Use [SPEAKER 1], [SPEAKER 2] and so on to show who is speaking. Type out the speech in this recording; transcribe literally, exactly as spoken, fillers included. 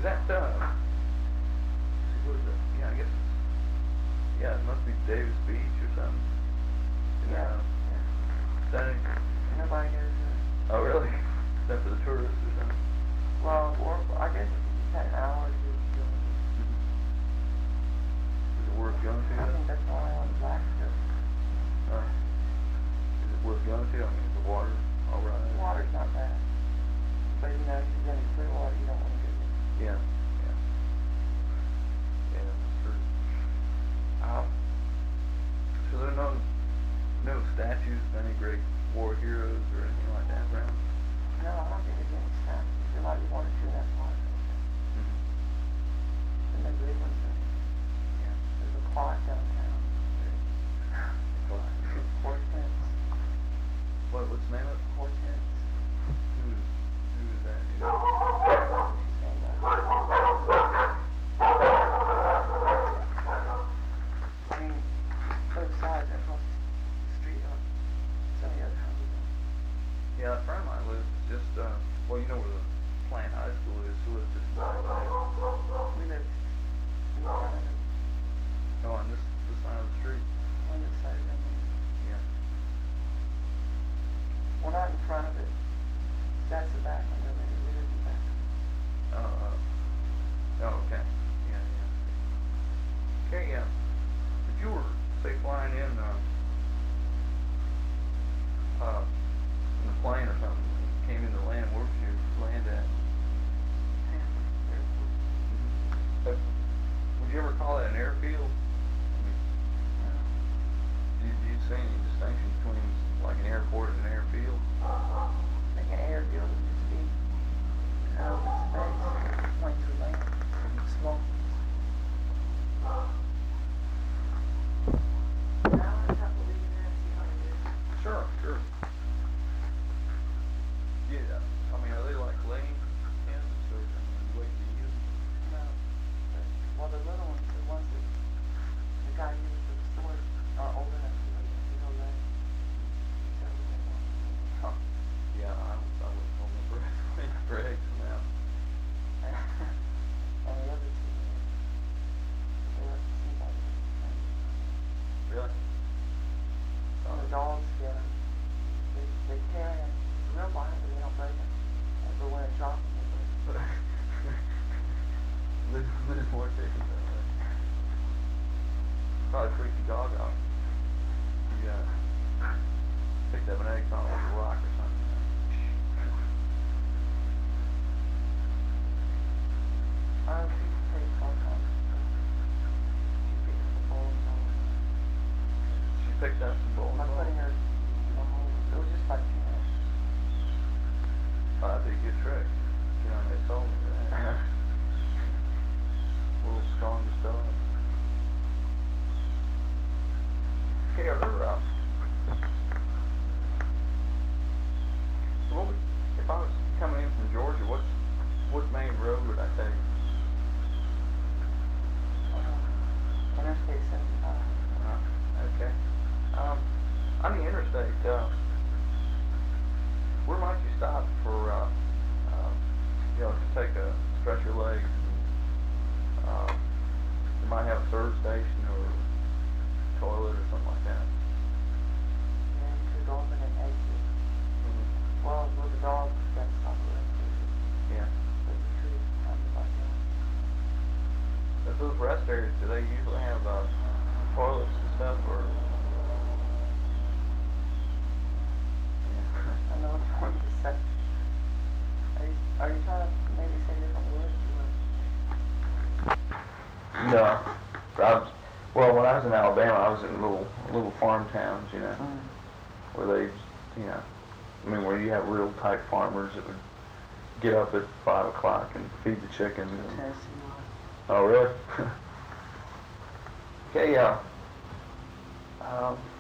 [SPEAKER 1] Is that, uh, what is it? Yeah, I guess it's, yeah, it must be Davis Beach or something.
[SPEAKER 2] Yeah.
[SPEAKER 1] Uh,
[SPEAKER 2] Yeah.
[SPEAKER 1] is that any,
[SPEAKER 2] Nobody goes there.
[SPEAKER 1] oh, really? Is that for the tourists or something?
[SPEAKER 2] Well, or, I guess if you had an hour or two to go.
[SPEAKER 1] Is it worth going to?
[SPEAKER 2] I think that's the only one black stuff.
[SPEAKER 1] Uh, is it worth going to? I mean, is the water all right?
[SPEAKER 2] The water's not bad. But you know, if you're going to clear water, you don't want to go there.
[SPEAKER 1] Yeah, yeah. Yeah, that's true. Um, so there are no, no statues of any great war heroes or anything like that around?
[SPEAKER 2] No, I don't think there's any statues. There might be one or two in that park.
[SPEAKER 1] Mm-hmm.
[SPEAKER 2] And the big ones there.
[SPEAKER 1] Yeah.
[SPEAKER 2] There's a clock downtown. Hortense.
[SPEAKER 1] What, what's the name of it?
[SPEAKER 2] Hortense.
[SPEAKER 1] Who, who is that? You know?
[SPEAKER 2] I mean, both sides across the street are some of the other houses.
[SPEAKER 1] Yeah, a friend of mine lives just, uh, well, you know where the Plant High School is, so it's just right there.
[SPEAKER 2] We live in front of it,
[SPEAKER 1] Oh, on this, this side of the street?
[SPEAKER 2] on this side of it.
[SPEAKER 1] Yeah.
[SPEAKER 2] Well, not in front of it. That's the back one, though, maybe we live in the back.
[SPEAKER 1] Oh, uh, oh, okay. Yeah, yeah. Okay, yeah. If you were, say, flying in, uh, uh, in a plane or something, and came into land, where would you land at? Mm-hmm. Uh, would you ever call that an airfield? I mean, do, you, do you see any distinction between, like, an airport and an airfield?
[SPEAKER 2] I think an airfield would just be an open space, planes would land, small. Now I have to leave there and see how it is.
[SPEAKER 1] Sure, sure. Yeah, I mean, are they like laying hens or I mean, wait to use them?
[SPEAKER 2] No, but, well, the little ones, the ones that the guy used for the store, are old enough to like to go lay. So we can walk.
[SPEAKER 1] Huh. Yeah, I, I wouldn't hold my breath waiting for eggs from them.
[SPEAKER 2] And the other two, they were seem like
[SPEAKER 1] Really?
[SPEAKER 2] and the dogs, yeah, they they carry them real violently, they don't break them. But when it drops them, they break.
[SPEAKER 1] Liz, Liz more chickens that way. Probably freak the dog out. You uh, picked up an egg on with a rock or something.
[SPEAKER 2] I don't think she takes all kinds of stuff. She picks up the bowls and all that.
[SPEAKER 1] She picked up some bowling
[SPEAKER 2] By
[SPEAKER 1] balls.
[SPEAKER 2] putting her in the hole, it was just like, you know,
[SPEAKER 1] Oh, that'd be a good trick. You know, they told me that. A little strong to start. Hey, are there, uh, so what would, if I was coming in from Georgia, what's, what main road would I take?
[SPEAKER 2] uh, Interstate seventy-five.
[SPEAKER 1] Uh, okay. Um, on the interstate, uh, where might you stop for, uh, uh, you know, to take a, stretch your legs? And, uh, you might have a service station or toilet or something like that.
[SPEAKER 2] Yeah, you could go up and then exit.
[SPEAKER 1] Mm-hmm.
[SPEAKER 2] Well, with the dog, that's not the right place.
[SPEAKER 1] Yeah.
[SPEAKER 2] But you could have it like that.
[SPEAKER 1] But those rest areas, do they usually have, uh, toilets and stuff, or?
[SPEAKER 2] I know what you want to say. Are you, are you trying to maybe say different words?
[SPEAKER 1] No. I was, well, when I was in Alabama, I was in little little farm towns, you know,
[SPEAKER 2] Mm.
[SPEAKER 1] where they, you know, I mean, where you have real type farmers that would get up at five o'clock and feed the chickens. And,
[SPEAKER 2] Tennessee one.
[SPEAKER 1] oh, really? Okay, yeah. Um,